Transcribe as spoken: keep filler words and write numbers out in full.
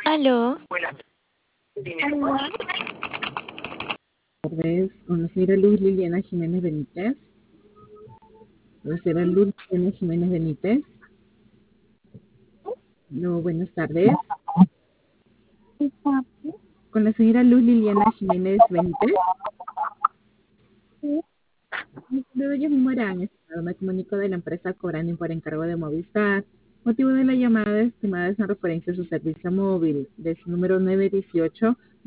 Aló, Aló, Tardes, con la señora Luz Liliana Jiménez Benítez. La señora Luz Liliana Jiménez Benítez. No, buenas tardes. está Con la señora Luz Liliana Jiménez Benítez. aquí. Le doy un Morán, estimado. Me comunico de la empresa Cobrando por encargo de Movistar. Motivo de la llamada, estimada, es en referencia a su servicio móvil de su número nueve uno ocho